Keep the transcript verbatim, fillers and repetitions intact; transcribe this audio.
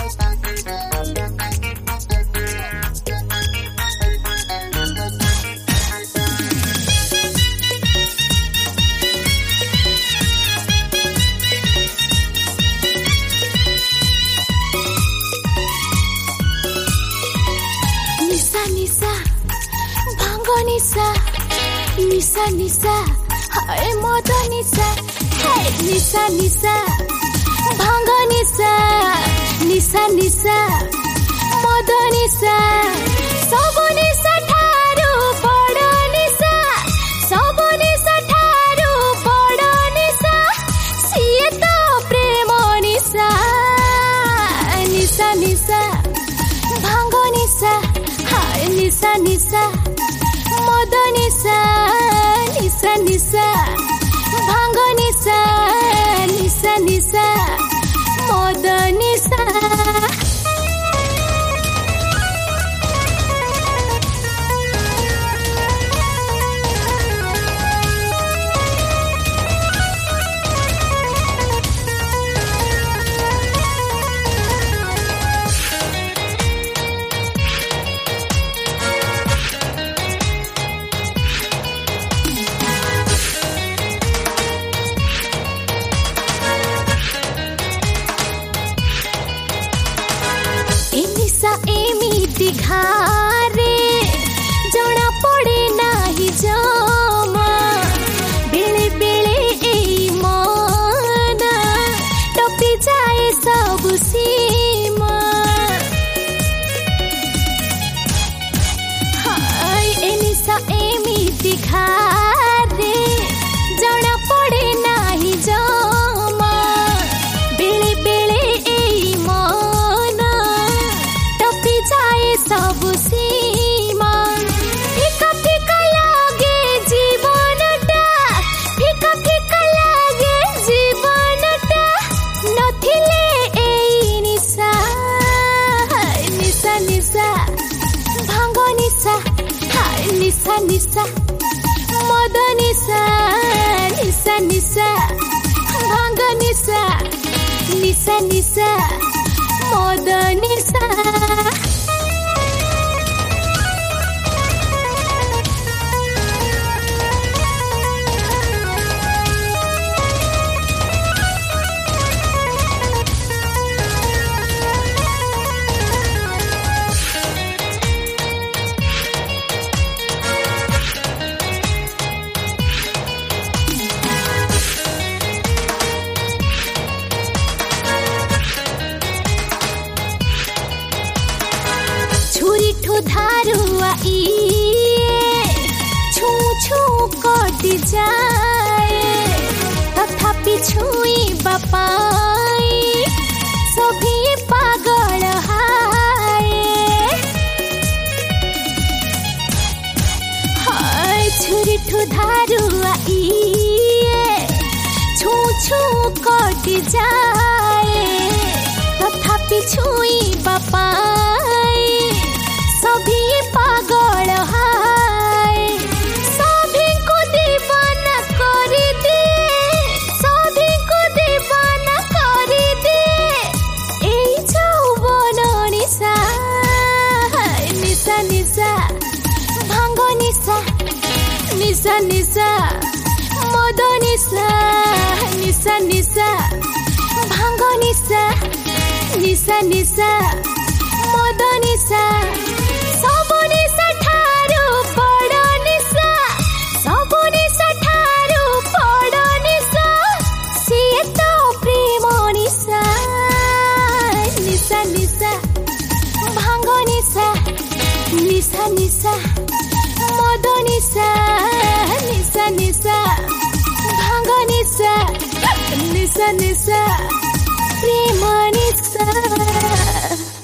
निशा भांग निशा निशा निशा हाय मद निशा हाय निशा निशा भांग निशा निशा निशा मद निशा सब निशा ठारू बड़ निशा सब निशा ठारू बड़ निशा सिए तो प्रेम निशा निशा निशा भांग निशा हाय निशा निशा मद निशा निशा निशा भांग निशा निशा निशा मद निशा एमिति घारे जना पड़े नाही जमा बेले बेले एई मन टपी जाए सब सीमा हाय एनिसा एमिति घारे जना पड़े नाही जमा बेले बेले एई मन जाए सब सीमा फीका फीका लागे जीवनटा फीका फीका लागे जीवनटा नथिले एई निशा निशा निशा भांग निशा हाय निशा निशा मद निशा निशा निशा भांग निशा निशा निशा मद निशा छुरी ठो धारुआ इए छू छू कटि जाए तथापि छुई बापाई सभी पागल हाय हाय छुरी ठो धारुआ इए छू छू कटि जाए तथापि छुई बापाई सभी पागल हाय सभी को दीवाना कर दिए सभी को दीवाना कर दिए एई यौवन निशा निशा निशा भांग निशा निशा निशा मद निशा निशा निशा भांग निशा निशा निशा मद निशा सब निशा ठारू बड़ निशा सब निशा ठारू बड़ निशा सिए तो प्रेम निशा निशा निशा भांग निशा निशा निशा मद निशा निशा निशा भांग निशा निशा निशा प्रेम निशा